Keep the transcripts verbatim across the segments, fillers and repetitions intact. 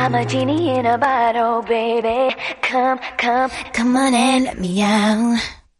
I'm a genie in a bottle, baby. Come, come, come on and let me out.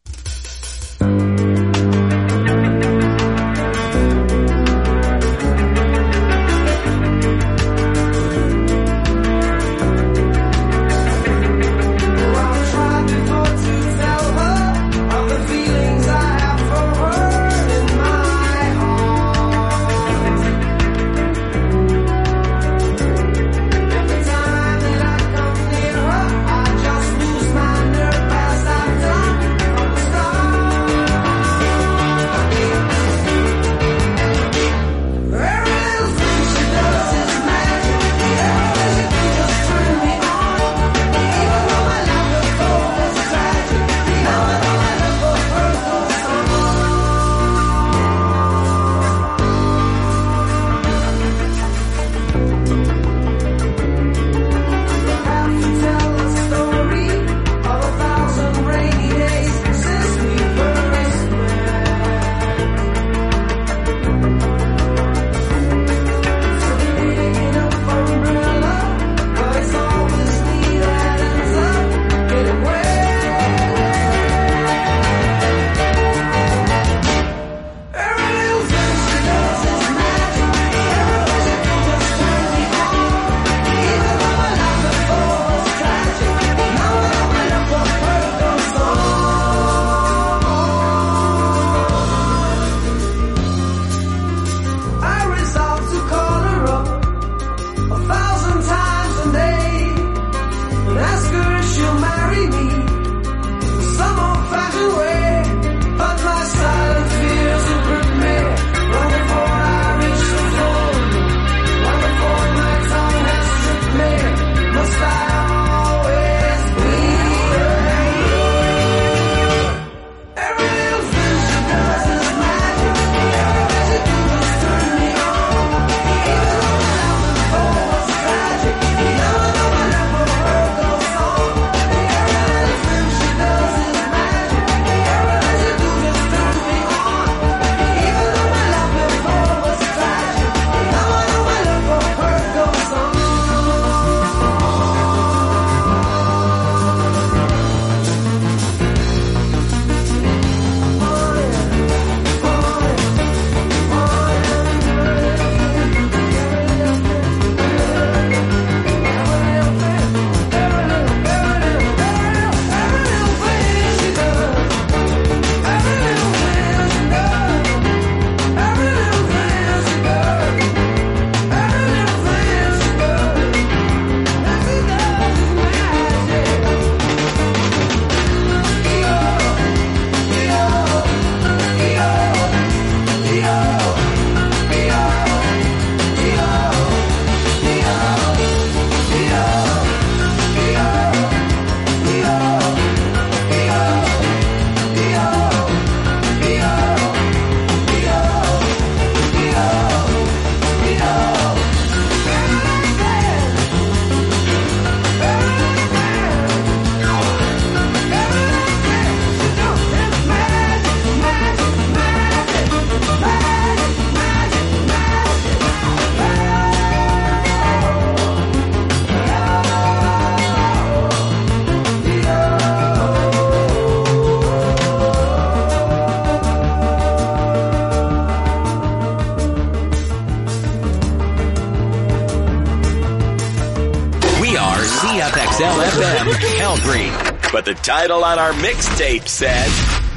X L F M, Calgary. But the title on our mixtape said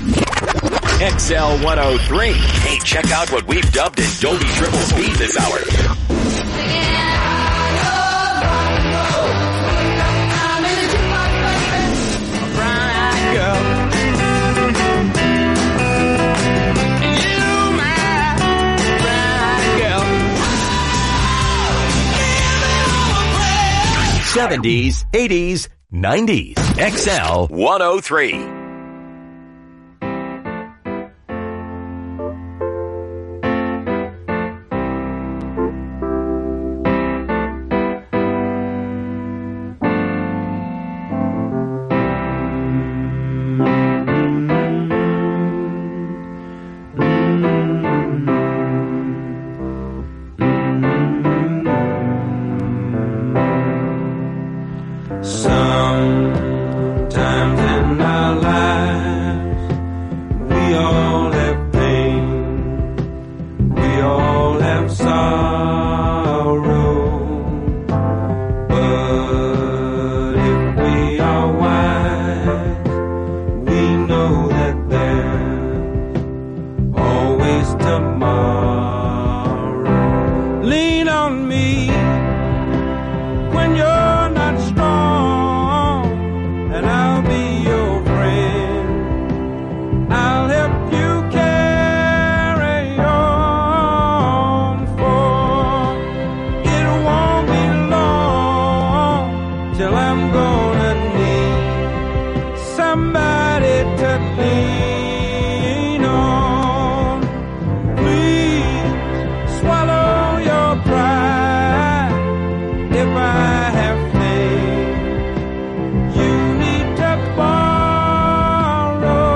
X L one oh three. Hey, check out what we've dubbed in Dolby Triple Speed this hour. seventies, eighties, nineties. X L one oh three. somebody to lean on. Please swallow your pride. If I have faith, you need to borrow,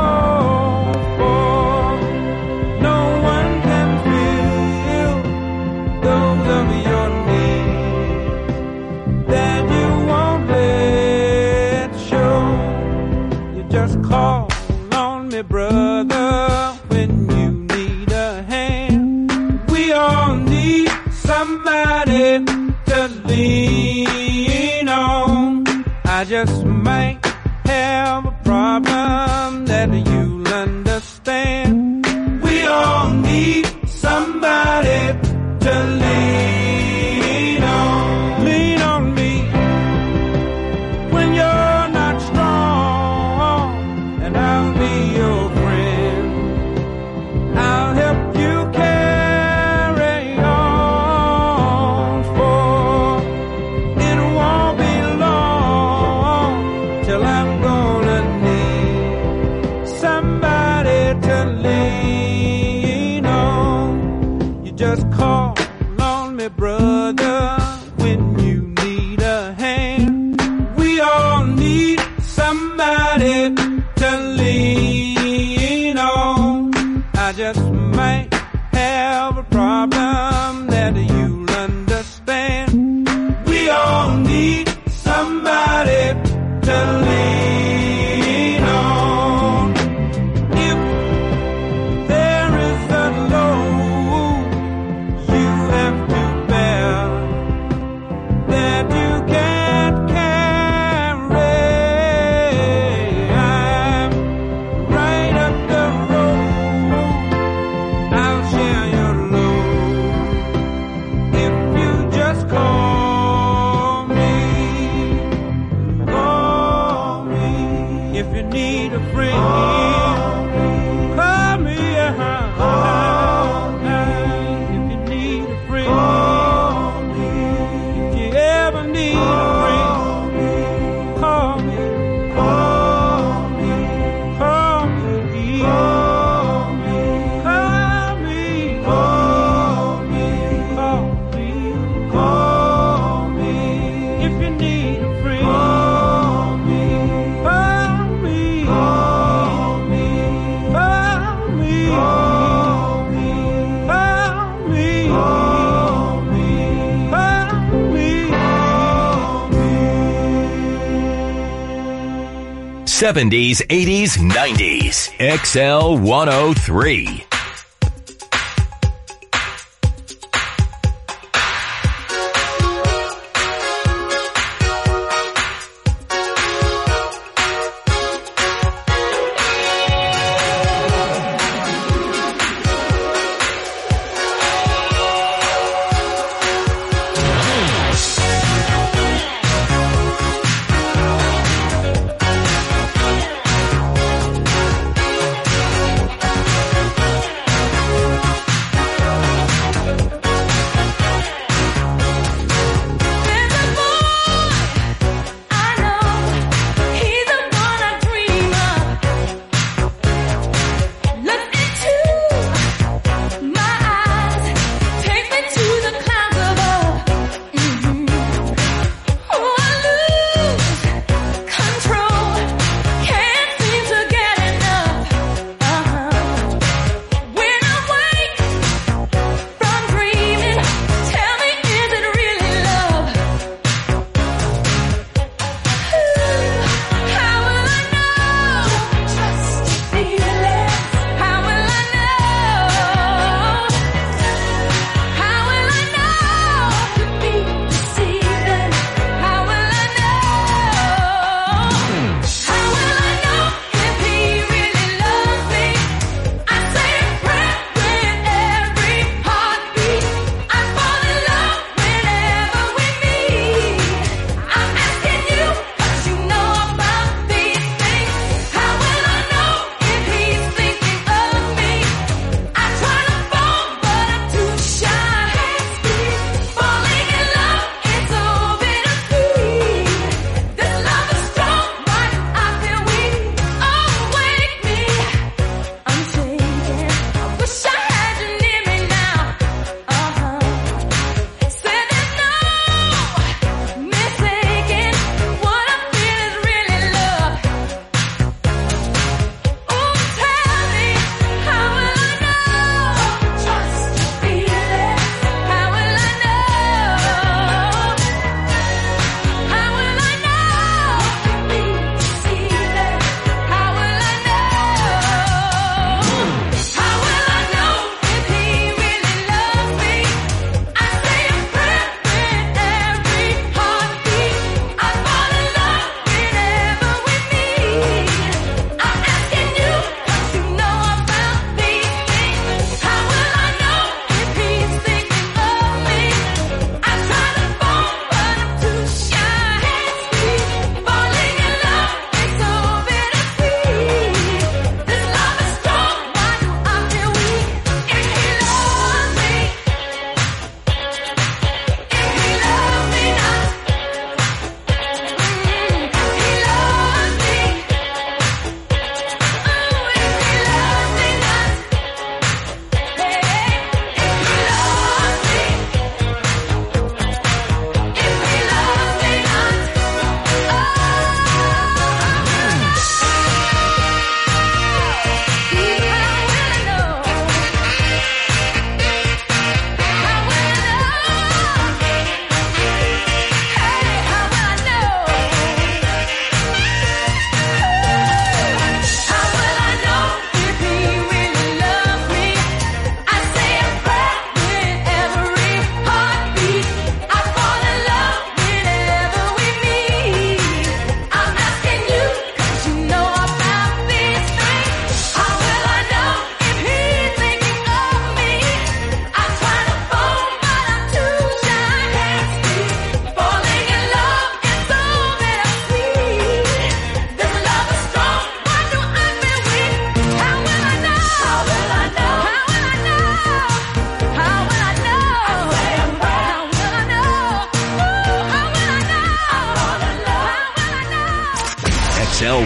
for no one can fill those of your needs that you won't let show. You just call on me, brother, when you need a hand. We all need somebody to lean on. I just might have a problem that you'll understand. We all need somebody to lean on. Lean on me when you're not strong, and I'll be your friend. I'll help you carry on, for it won't be long till I'm gonna need somebody to lean on. You just call on me, brother, when you need a hand. We all need somebody to lean on. I just might have a problem that you'll understand. We all need somebody to lean on. If there is a load you have to bear that you can't carry, I'm right up the road. I'll share your load if you just call me. Call me if you need a friend. Call me, uh-huh. If you need a friend. If you ever need a friend, call me. Call me. Call me. Call me. Call me. Call me. Call me. Call me. If you need a friend, call me. Call me. Call me. Call me. Call me. Call me. Call me. Call me. seventies, eighties, nineties. X L one oh three.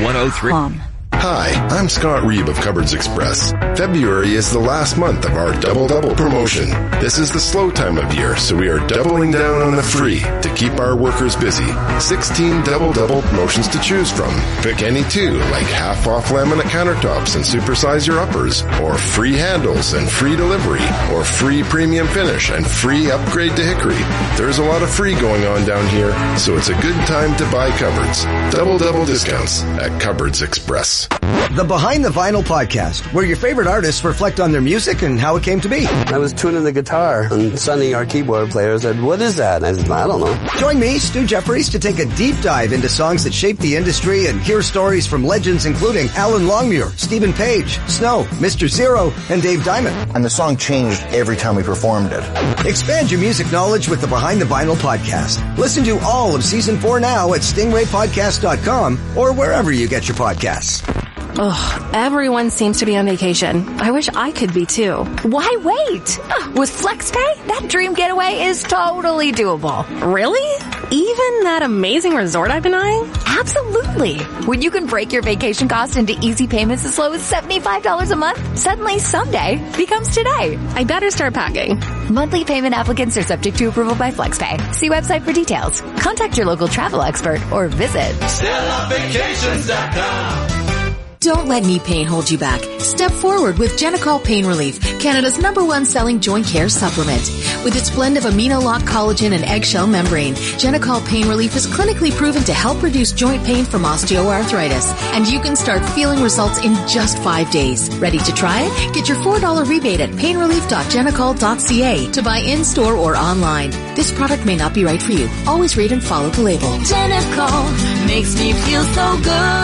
one oh three. Hi, I'm Scott Reeb of Cupboards Express. February is the last month of our Double Double promotion. This is the slow time of year, so we are doubling down on the free to keep our workers busy. sixteen Double Double promotions to choose from. Pick any two, like half off laminate countertops and supersize your uppers, or free handles and free delivery, or free premium finish and free upgrade to hickory. There's a lot of free going on down here, so it's a good time to buy cupboards. Double Double discounts at Cupboards Express. The Behind the Vinyl podcast, where your favorite artists reflect on their music and how it came to be. I was tuning the guitar, and Sonny, our keyboard player, said, "What is that?" And I said, "I don't know." Join me, Stu Jeffries, to take a deep dive into songs that shaped the industry and hear stories from legends including Alan Longmuir, Stephen Page, Snow, Mister Zero, and Dave Diamond. And the song changed every time we performed it. Expand your music knowledge with the Behind the Vinyl podcast. Listen to all of season four now at stingray podcast dot com or wherever you get your podcasts. Ugh, everyone seems to be on vacation. I wish I could be too. Why wait? With FlexPay, that dream getaway is totally doable. Really? Even that amazing resort I've been eyeing? Absolutely. When you can break your vacation cost into easy payments as low as seventy-five dollars a month, suddenly someday becomes today. I better start packing. Monthly payment applicants are subject to approval by FlexPay. See website for details. Contact your local travel expert or visit Stella Vacations dot com. Don't let knee pain hold you back. Step forward with Genicol Pain Relief, Canada's number one selling joint care supplement. With its blend of amino-lock collagen and eggshell membrane, Genicol Pain Relief is clinically proven to help reduce joint pain from osteoarthritis. And you can start feeling results in just five days. Ready to try it? Get your four dollars rebate at pain relief dot genicol dot c a to buy in-store or online. This product may not be right for you. Always read and follow the label. Genicol makes me feel so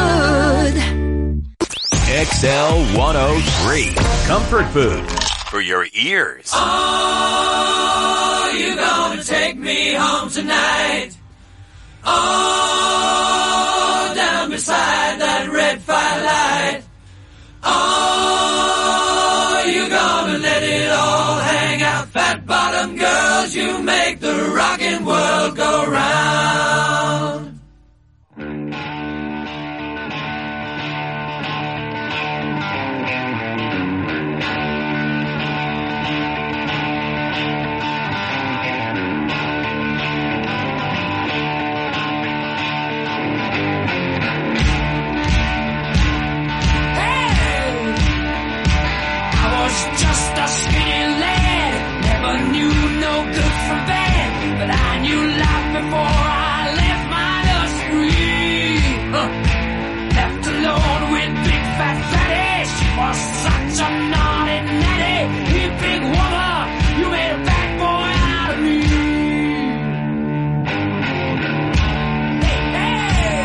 good. X L one oh three. Comfort food for your ears. Oh, you gonna take me home tonight? Oh, down beside that red firelight. Oh, you gonna let it all hang out? Fat bottom girls, you make the rockin' world go round. Just a skinny lad, never knew no good from bad, but I knew life before I left my nursery. Huh. Left alone with big fat fatty, she was such a naughty natty. You big woman, you made a bad boy out of me. Hey, hey.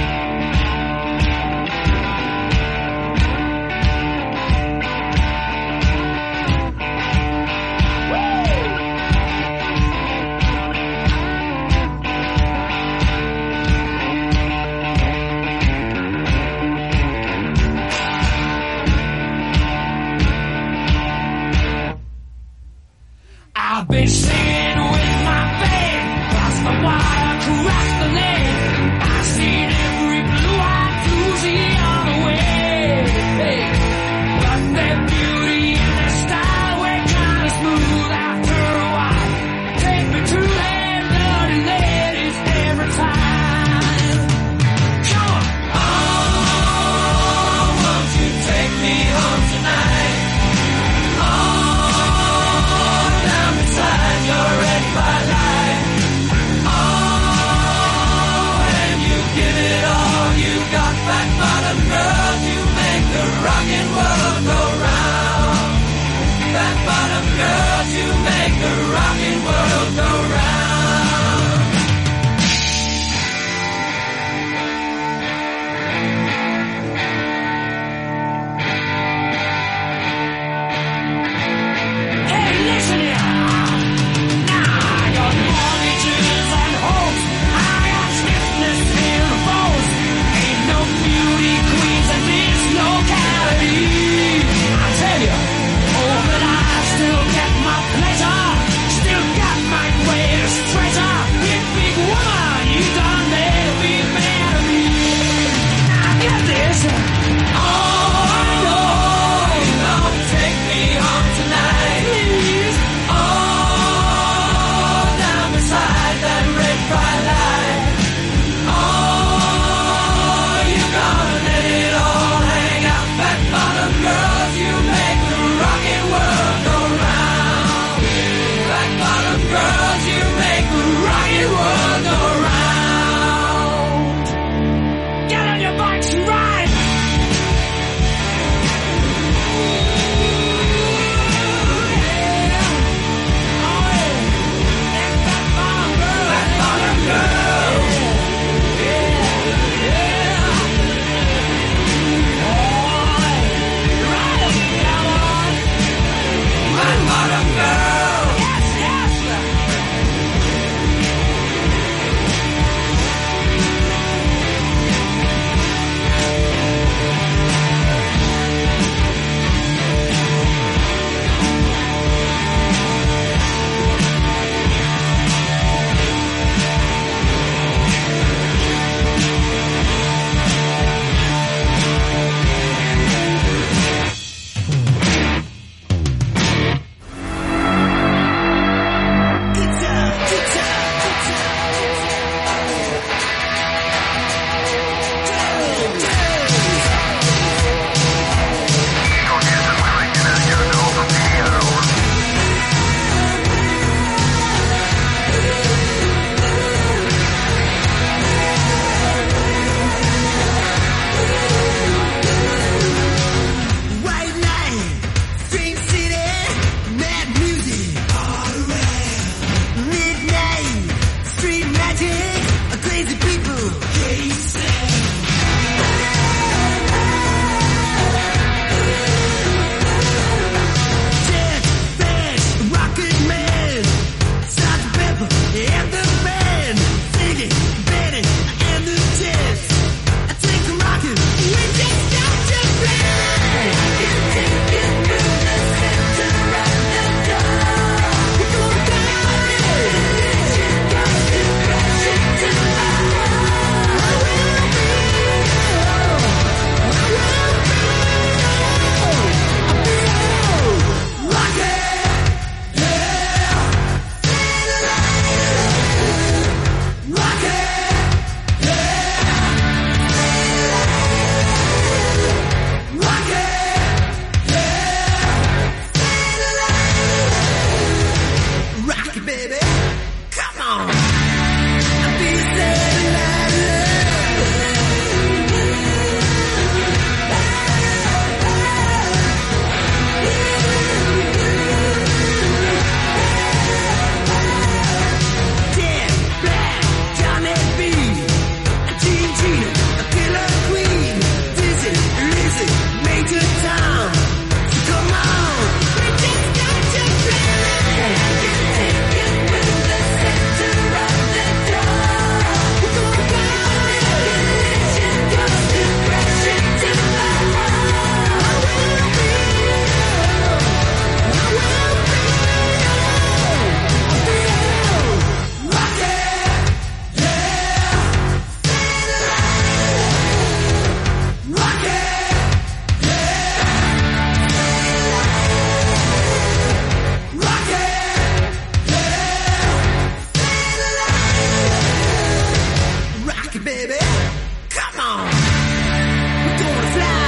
I've been singing with my band, across the water, across the lake. I've seen every blue-eyed floozy on the way. Hey, but their beauty and their style were kind of smooth after a while. Take me to their dirty ladies every time. Come on. Oh, won't you take me home tonight? Your red firelight. Oh, baby. Come on. We're gonna fly.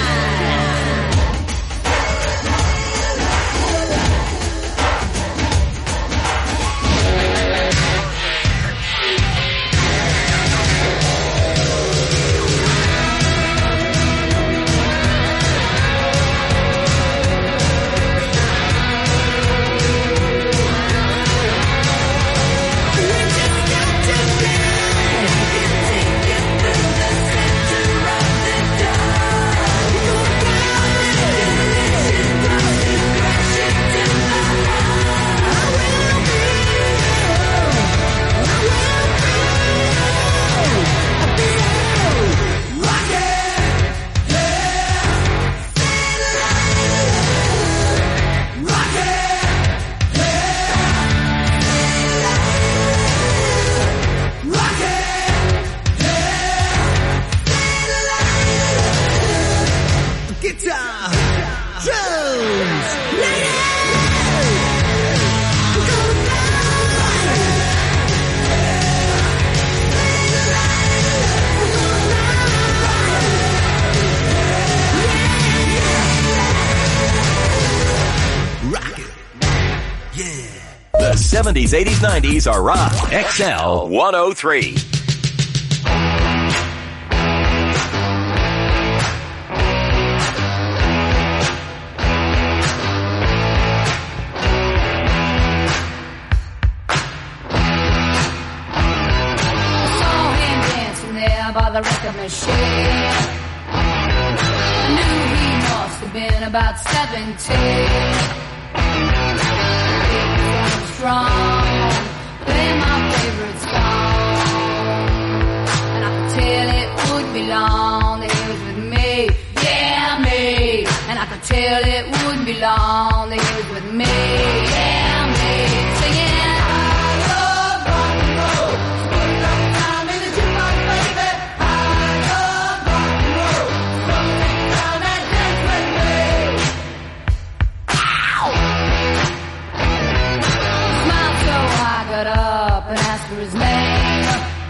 seventies, eighties, nineties are rock. X L one oh three. By the record machine, I knew he must have been about seventeen. He was strong, playing my favorite song, and I could tell it would be long that he was with me, yeah me. And I could tell it wouldn't be long that he was with me, yeah me. Singing. Got up and asked for his name.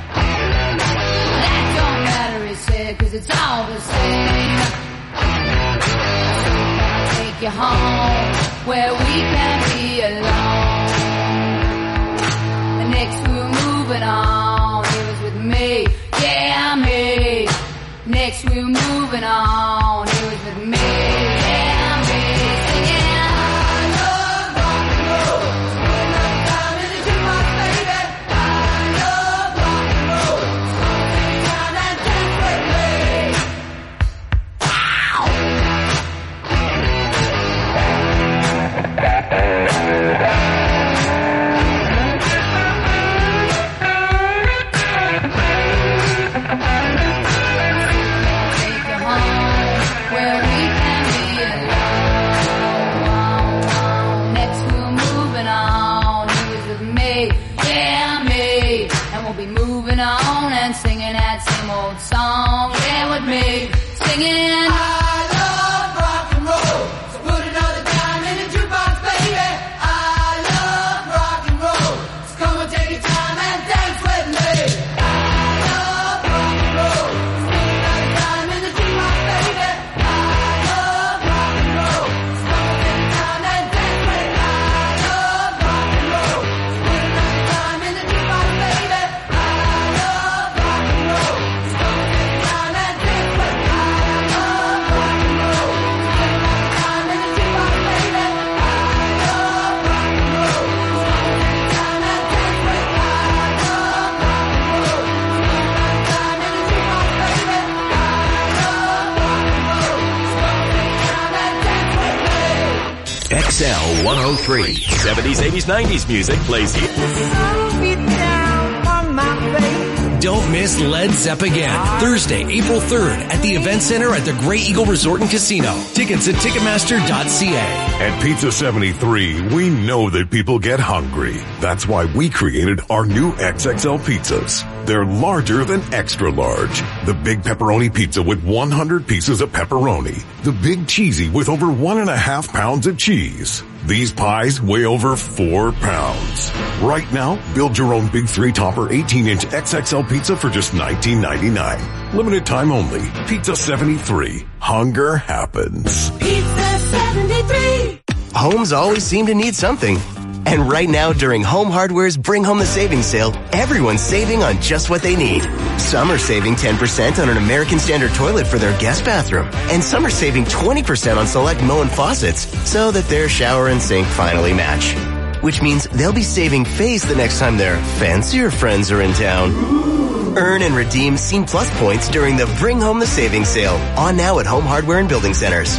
That don't matter, he said, cause it's all the same. So can I take you home where we can be alone? And next we were moving on, he was with me, yeah me. Next we were moving on, he was with me, yeah me. Singing. On and singing that same old song, yeah, with me, singing. I love rock and roll, so put another dime in the jukebox, baby. I love rock and roll, so come and take your time and dance with me. I love rock and roll, so put another dime in the jukebox, baby. I love rock and roll, so come and take your time and dance with me. I love rock and roll, so put another dime in the jukebox, baby. X L one oh three. seventies, eighties, nineties music plays here. Don't miss Led Zepp again. Thursday, April third at the Event Center at the Grey Eagle Resort and Casino. Tickets at Ticketmaster dot c a. At Pizza seventy-three, we know that people get hungry. That's why we created our new X X L pizzas. They're larger than extra large. The big pepperoni pizza with one hundred pieces of pepperoni. The big cheesy with over one and a half pounds of cheese. These pies weigh over four pounds. Right now, build your own Big Three Topper eighteen inch X X L pizza for just nineteen ninety-nine. Limited time only. Pizza seventy-three. Hunger happens. Pizza seventy-three. Homes always seem to need something. And right now, during Home Hardware's Bring Home the Savings Sale, everyone's saving on just what they need. Some are saving ten percent on an American Standard toilet for their guest bathroom. And some are saving twenty percent on select Moen faucets so that their shower and sink finally match. Which means they'll be saving face the next time their fancier friends are in town. Earn and redeem Scene Plus points during the Bring Home the Savings Sale. On now at Home Hardware and Building Centers.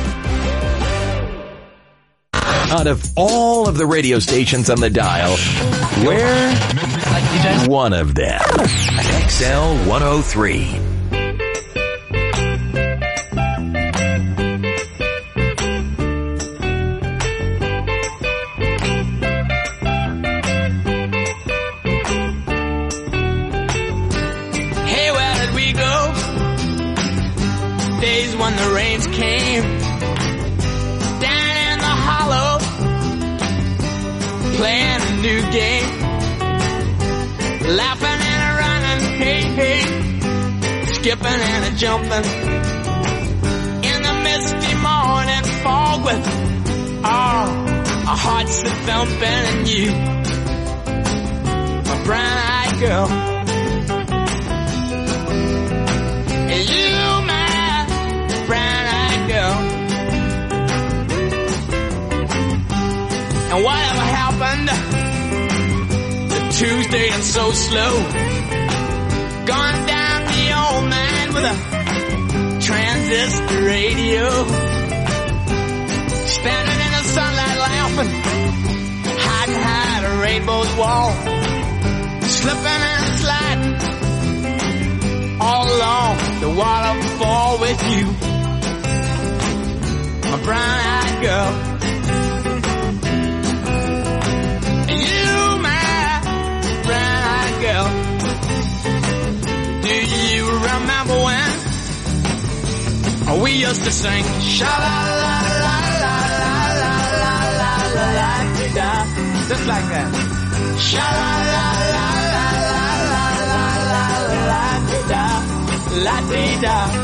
Out of all of the radio stations on the dial, we're one of them. X L one oh three. Hey, where did we go? Days when the rains came. Playing a new game, laughing and a running, hey, hey, skipping and a jumping, in the misty morning fog with, oh, our hearts are thumping and you, my brown-eyed girl, and you, my brown-eyed girl, and whatever happened to Tuesday and so slow, gone down the old man with a transistor radio, standing in the sunlight laughing, hiding behind a rainbow's wall, slipping and sliding all along the waterfall with you, my brown-eyed girl. Do you remember when we used to sing sha-la-la-la-la-la-la-la-la-la-la-la-la-la, just like that? Sha-la-la-la-la-la-la-la-la-la-la-la-la.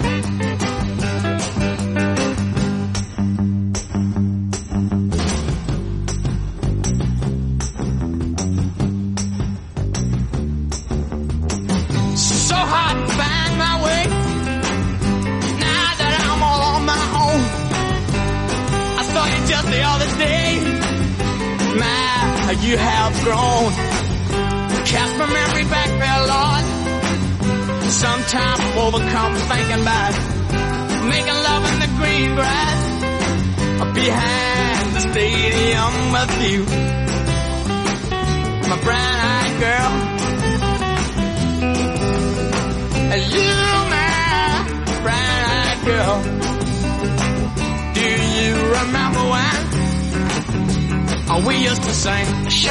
Just the other day, my, you have grown. Cast my memory back there, Lord. Sometimes I'm overcome thinking about making love in the green grass behind the stadium with you, my brown-eyed girl. And you, my brown-eyed girl. Do you remember when oh, we used to sing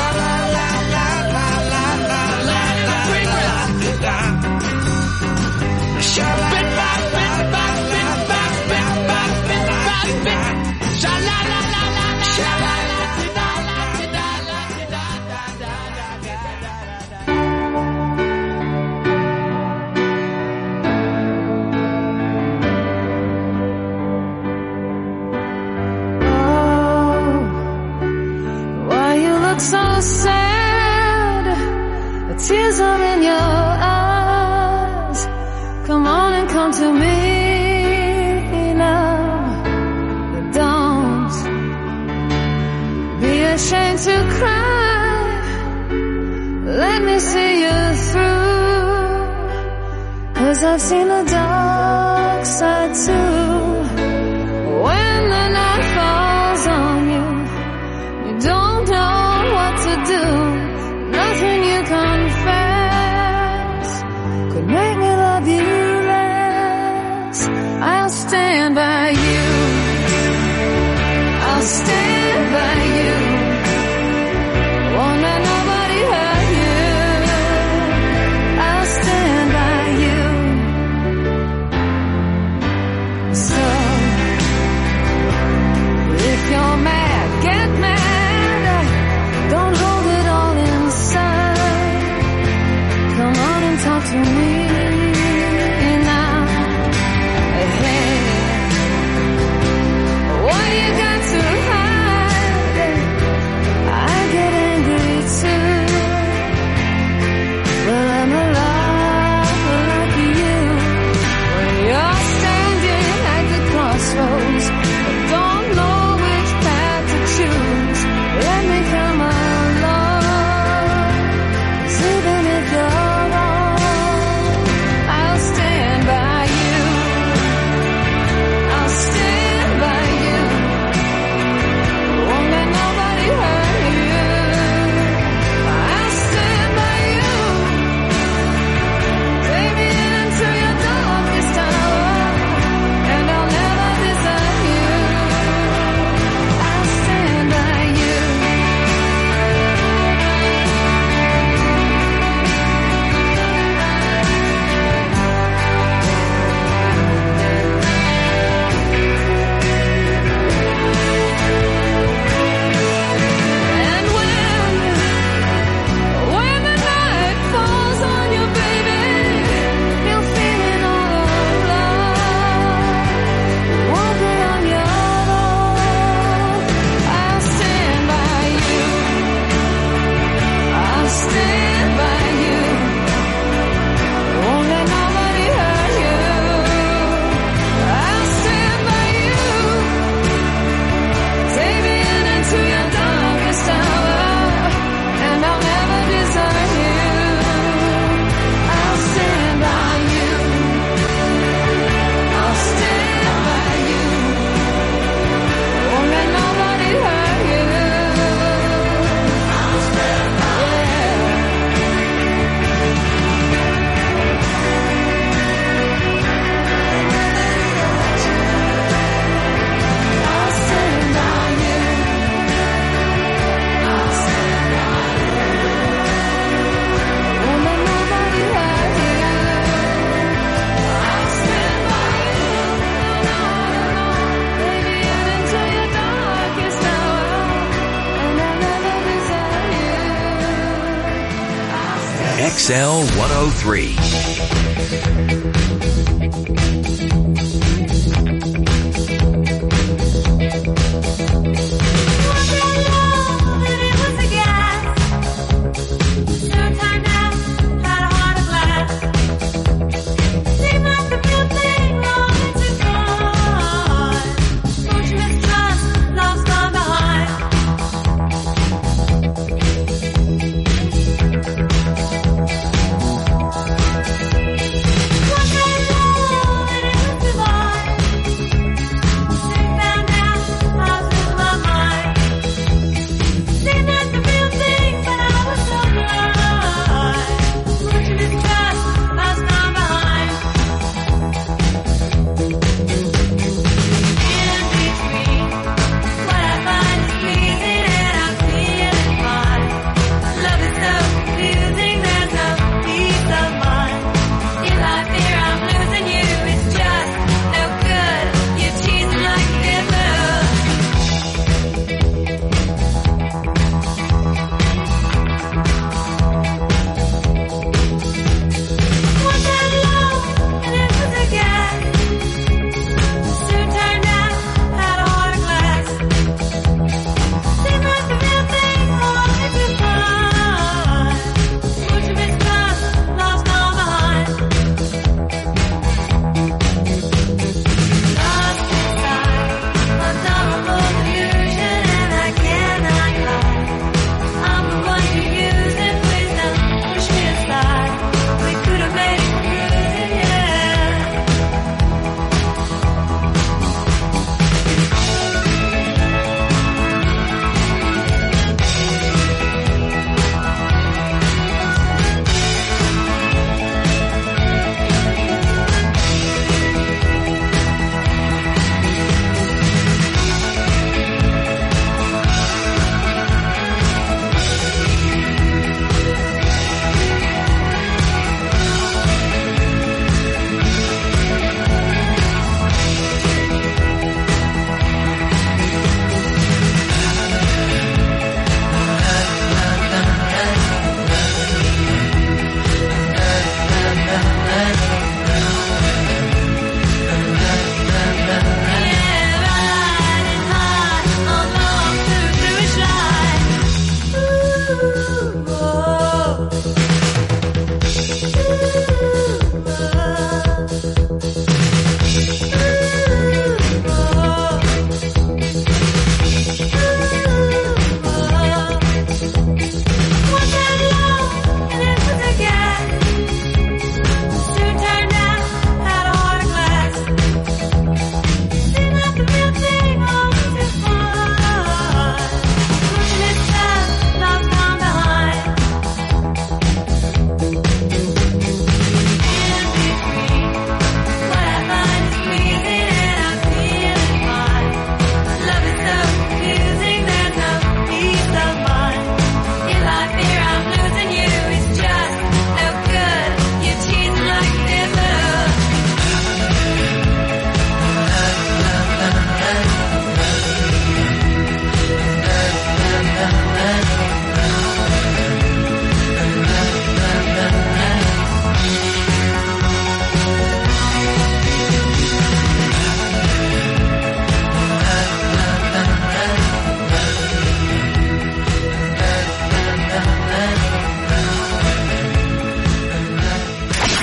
sha-la-la-la-la-la-la-la-la-la-la-la, sha-la-la-la-la-la-la-la-la-la-la, so sad, the tears are in your eyes. Come on and come to me now. Don't be ashamed to cry. Let me see you through, 'cause I've seen the dark side too. When the night falls on you, you don't know what to do. Nothing you confess could make me love you less. I'll stand by you. I'll stand by you. Won't let nobody hurt you. I'll stand by you. So to me now. Hey, what you got to hide? I get angry too. Well, I'm alive like you. When you're standing at the crossroads, I don't know which path to choose. Let me come along. 'Cause even if you're wrong, I'll stand by you. I'll stand by you. Won't let nobody hurt you. I'll stand by you. Take me into your darkest hour, and I'll never desert you. I'll stand by you. And when, when the night falls on you, baby, you're feeling all alone. Won't be on your own. I'll stand by you. I'll stand by you. Won't let nobody hurt you. I'll stand by you. Take me in into your darkest hour, and I'll never desert you. I'll stand by you. I'll stand by you. Won't let nobody hurt you. I'll stand by I'll stand by you. I'll stand by you. Won't let nobody hurt you. I'll stand by you. No, no, no. Baby, and into your darkest hour, and I'll never desert you. I'll stand X L one oh three. What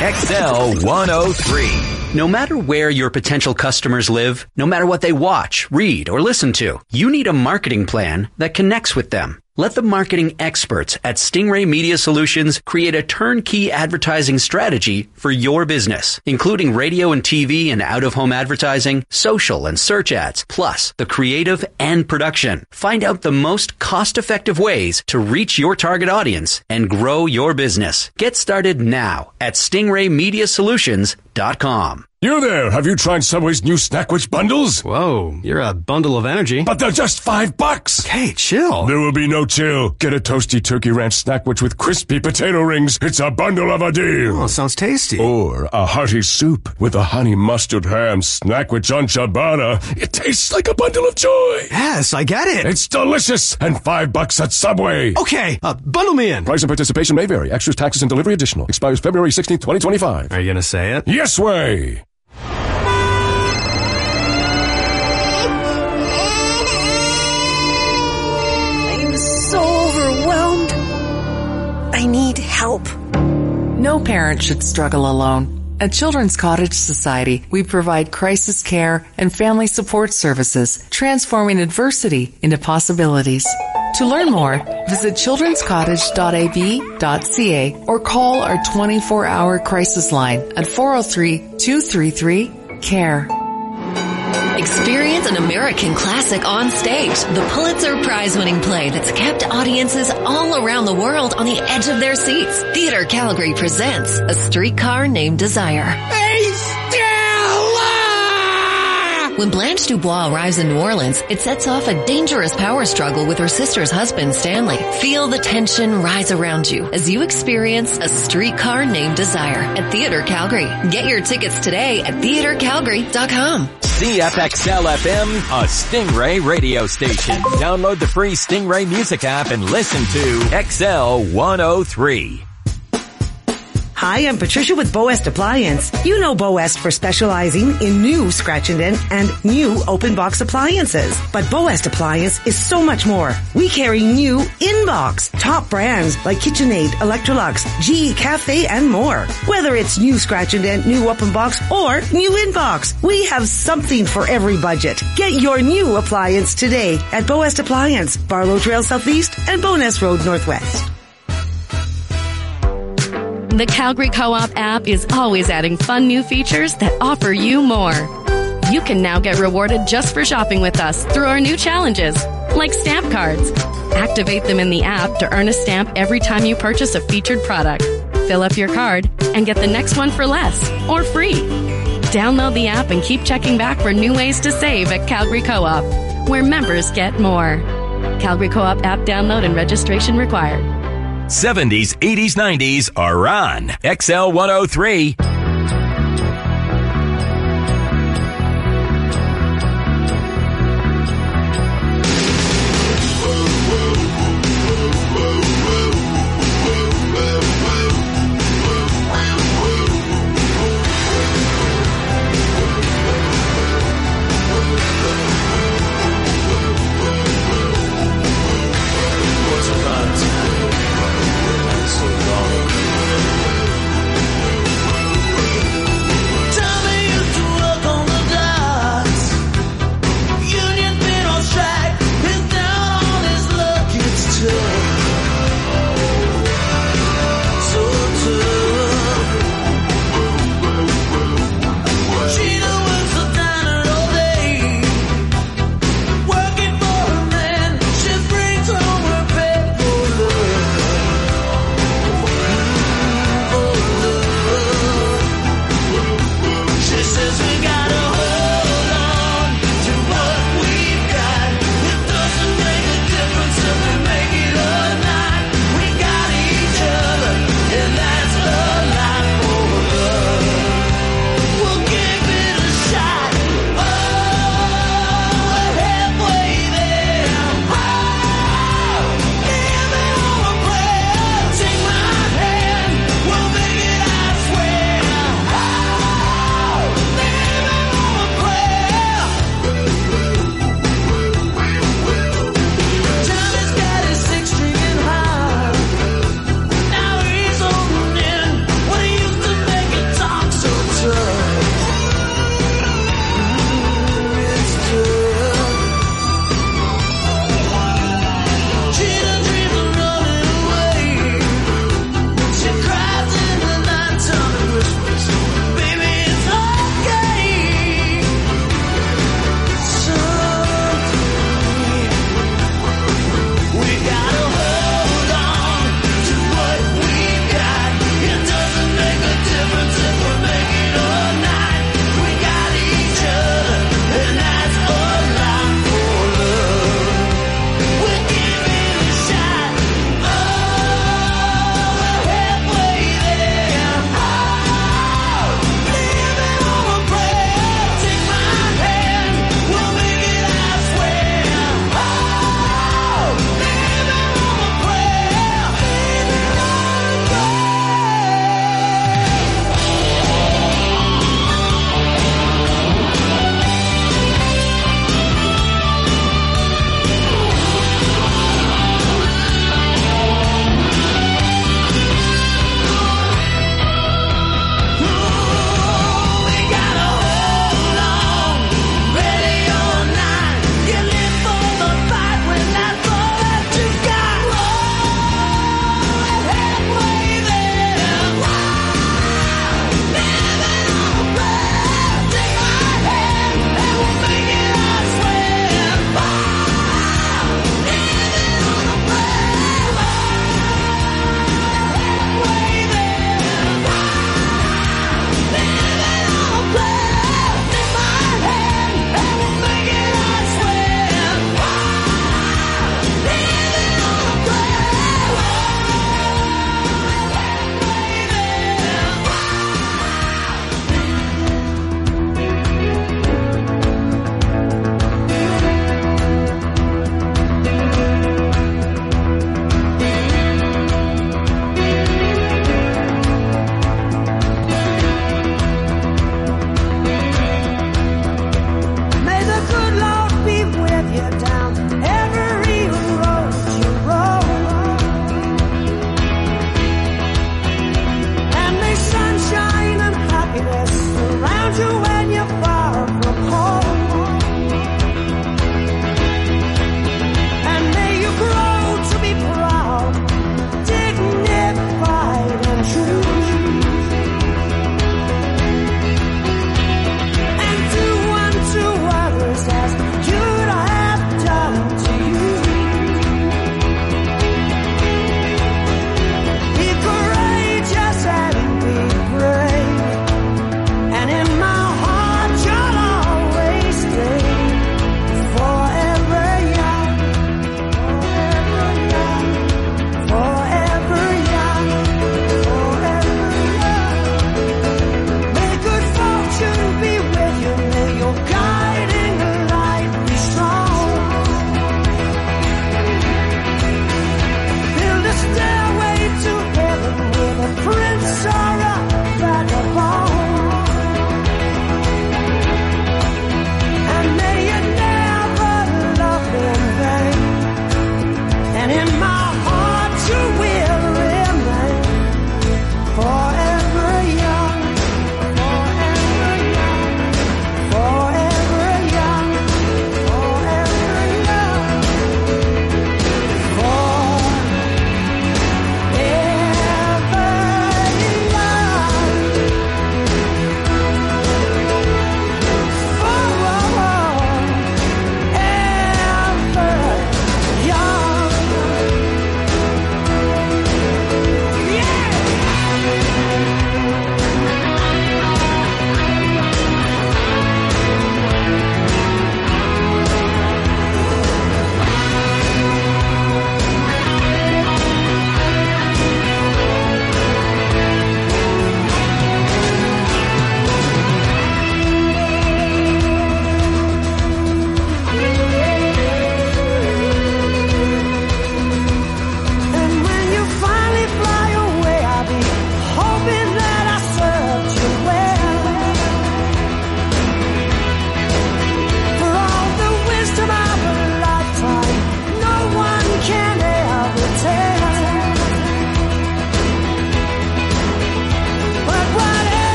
X L one oh three. No matter where your potential customers live, no matter what they watch, read, or listen to, you need a marketing plan that connects with them. Let the marketing experts at Stingray Media Solutions create a turnkey advertising strategy for your business, including radio and T V and out-of-home advertising, social and search ads, plus the creative and production. Find out the most cost-effective ways to reach your target audience and grow your business. Get started now at stingray media solutions dot com. You there, have you tried Subway's new Snackwich bundles? Whoa, you're a bundle of energy. But they're just five bucks. Hey, chill. There will be no chill. Get a toasty turkey ranch Snackwich with crispy potato rings. It's a bundle of a deal. Oh, sounds tasty. Or a hearty soup with a honey mustard ham Snackwich on ciabatta. It tastes like a bundle of joy. Yes, I get it. It's delicious and five bucks at Subway. Okay, uh, bundle me in. Price and participation may vary. Extras, taxes, and delivery additional. Expires February sixteenth, twenty twenty-five. Are you gonna say it? Yes way. So overwhelmed. I need help. No parent should struggle alone. At Children's Cottage Society, we provide crisis care and family support services, transforming adversity into possibilities. To learn more, visit children's cottage dot a b dot c a or call our twenty-four hour crisis line at four oh three, two three three, C A R E. Experience an American classic on stage, the Pulitzer Prize-winning play that's kept audiences all around the world on the edge of their seats. Theater Calgary presents A Streetcar Named Desire. Hey, Stella! When Blanche Dubois arrives in New Orleans, it sets off a dangerous power struggle with her sister's husband, Stanley. Feel the tension rise around you as you experience A Streetcar Named Desire at Theater Calgary. Get your tickets today at theater calgary dot com. C F X L F M, a Stingray radio station. Download the free Stingray music app and listen to X L one oh three. Hi, I'm Patricia with Boest Appliance. You know Boest for specializing in new scratch and dent and new open box appliances. But Boest Appliance is so much more. We carry new in-box, top brands like KitchenAid, Electrolux, G E Cafe, and more. Whether it's new scratch and dent, new open box, or new in-box, we have something for every budget. Get your new appliance today at Boest Appliance, Barlow Trail Southeast and Bowness Road Northwest. The Calgary Co-op app is always adding fun new features that offer you more. You can now get rewarded just for shopping with us through our new challenges, like stamp cards. Activate them in the app to earn a stamp every time you purchase a featured product. Fill up your card and get the next one for less or free. Download the app and keep checking back for new ways to save at Calgary Co-op, where members get more. Calgary Co-op app download and registration required. seventies, eighties, nineties are on X L one oh three.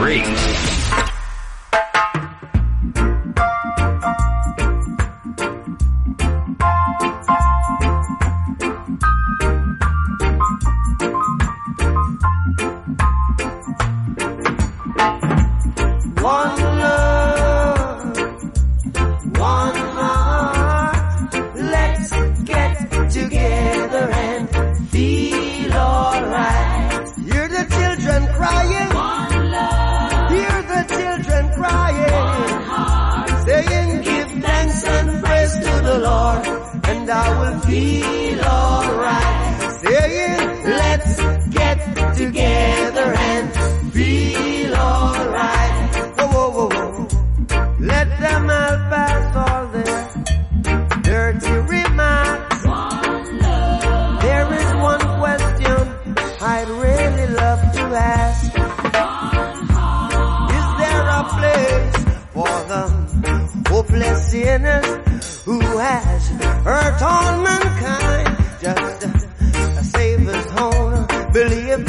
three. One love, one heart. Let's get together and feel alright. Hear the children crying. One love. Hear the children crying. One heart. Saying, give thanks and praise to the Lord, and I will feel alright. Saying, let's get together and feel alright. Whoa, whoa, whoa, whoa. Let them all pass all their dirty remarks. One love. There is one question I'd really love to ask. One heart. Is there a place for the hopeless sinners who has hurt all mankind? Just a, a Savior's own belief.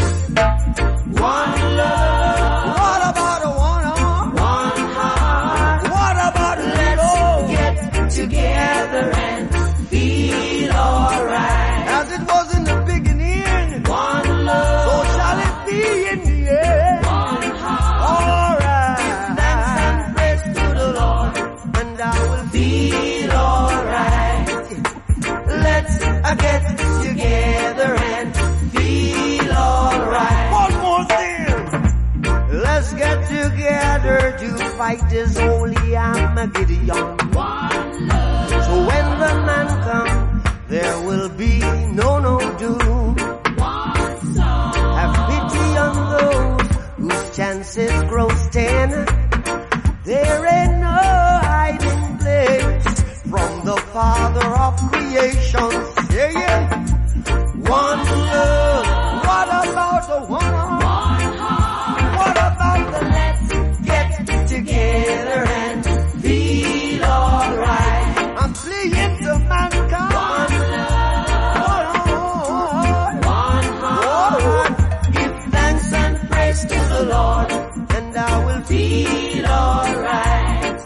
One love. What about a one heart? One heart. What about let's get together and feel alright? As it was in the beginning. One love. So shall it be in the end. One heart. Alright. Give thanks and praise to the Lord, and I will feel alright. Let's uh, get together and feel alright. One more thing. Let's get together to fight this holy Armageddon. One love. So when the man comes, there will be no, no doom. One song. Have pity on those whose chances grow ten. There ain't no hiding place from the Father of creation. Saying, one love. What about the one heart? One heart. What about the let's get together and feel alright? I'm pleading to mankind. One love. One heart. Give thanks and praise to the Lord, and I will feel alright.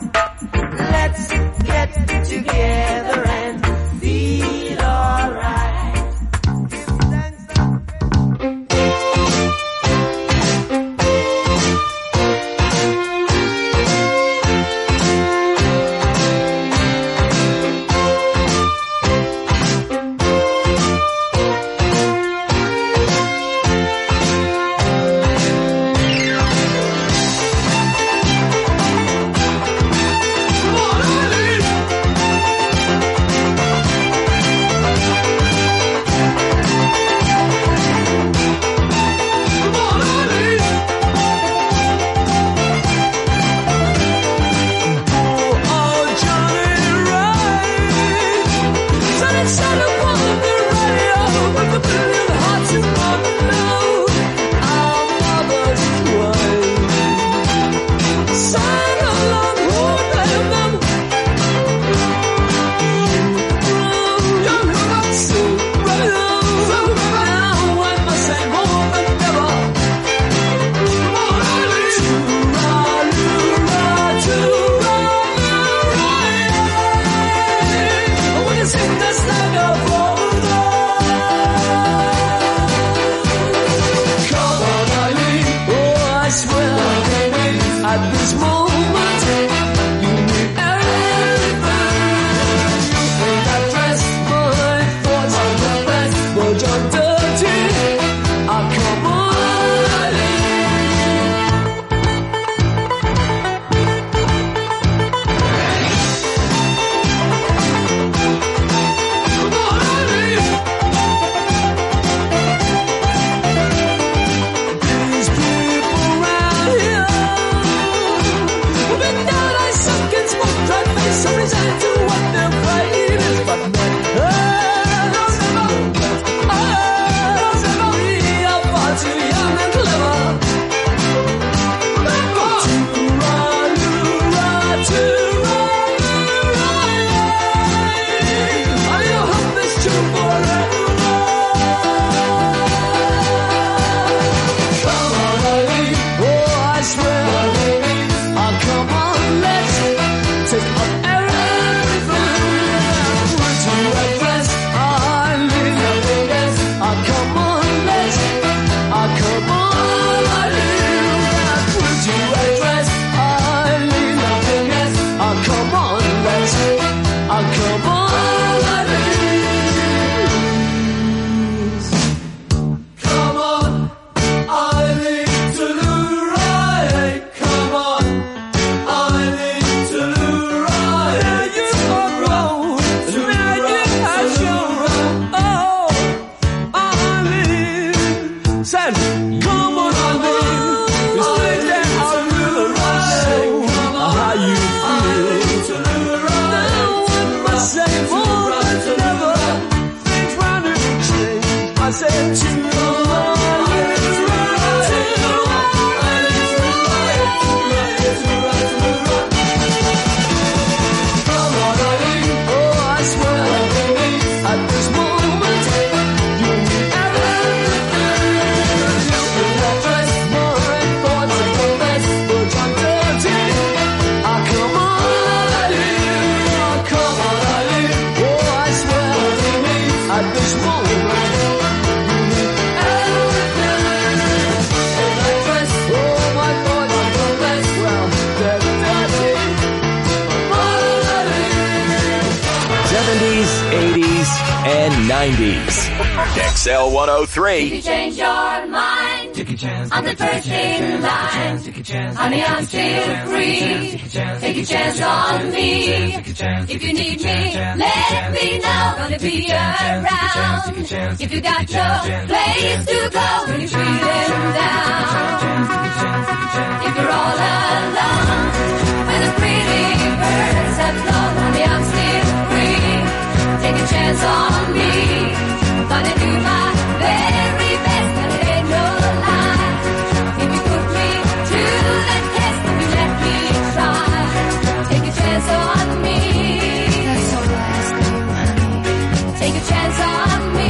seventies, eighties, and nineties. X L one oh If three. you change your mind, take a chance. I'm the first in line. Honey, I'm still free. Take a chance on me. If you need me, let me know. Gonna be around. If you got no place to go when you're feeling down. If you're all alone, when the pretty birds have flown, honey, I'm still free. Take a chance on me. Gonna do my very best, and it ain't no lie. If you put me to the test, if you let me try, take a chance on me. That's all I ask you, honey. Take a chance on me.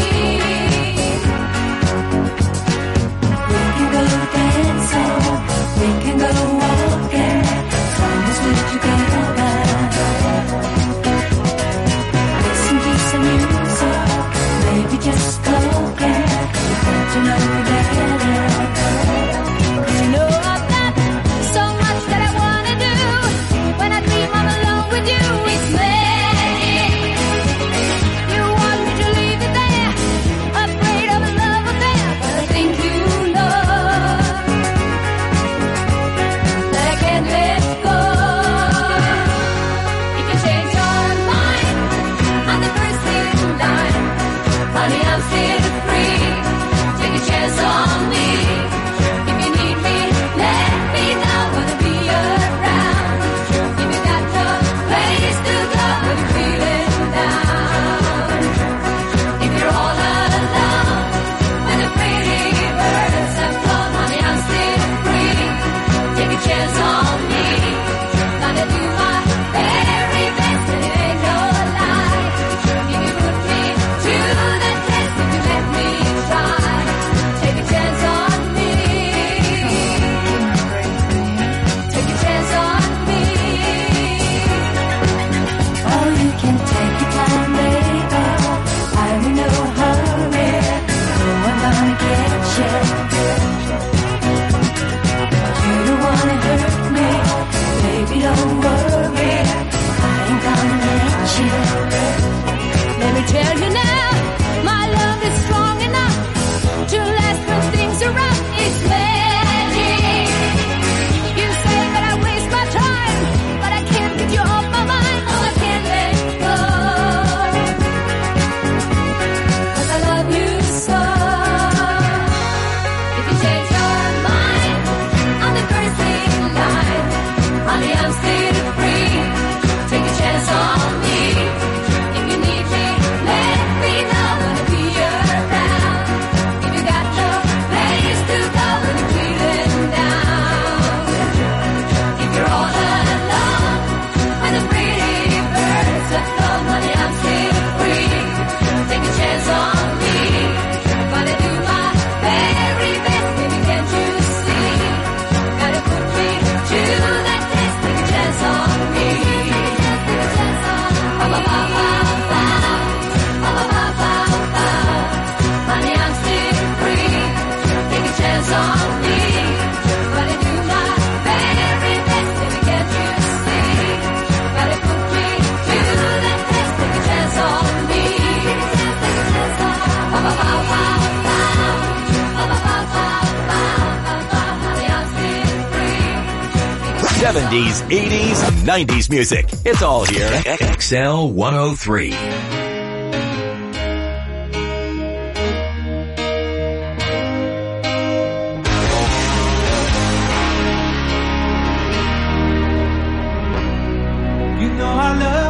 We can go dancing, we can go walking, as long as we're together. Listen to some music, maybe just talking, get to know you better. 'Cause you know I've got so much that I wanna do. When I dream I'm alone with you, it's magic. You want me to leave it there, afraid of a love affair, but I think you know that I can't let go. If you change your mind, I'm the first in line. Honey, I'm still free. Take a chance on me. If you need me, let me know. Gonna be around. If you got no place to go when you're feeling down. If you're all alone, when the pretty birds have flown, honey, I'm still free. Take a chance on me. Gonna do my very best, and it ain't no lie. If you put me to the test, if you let me try, take a chance on me. Take a chance on me. Oh, you can take your time, baby. I'm in no hurry. No one gonna get you. You don't wanna hurt me, baby, don't worry. I ain't gonna let you. Let me tell you now, my love is strong enough to last when things are rough. It's magic. You say that I waste my time, but I can't get you off my mind. Oh, I can't let go. 'Cause I love you so. If you change your mind, I'm the first in line. Honey, I'm still free. Take a chance on me. If you need me, let me know. Gonna be around. If you got no place to go when you're feeling down. If you're all alone, when the pretty birds have flown, honey, I'm still free. Take a chance on me. Gonna do my very best, baby, can't you see? Gotta put me to the test. Take a chance on me. Take a chance on me. Ba, ba, ba, ba, ba. Ba, ba, ba, ba, ba. Honey, I'm still free. Take a chance on me. Gonna do my very best, baby, can't you see? Gotta put me to the test. Take a chance on me. Take a chance on me. Ba, ba, ba, ba, ba. Ba, ba, ba, ba, ba. Ba, ba. Honey, I'm still free. seventies, eighties, nineties music. It's all here. X L one oh three. You know I love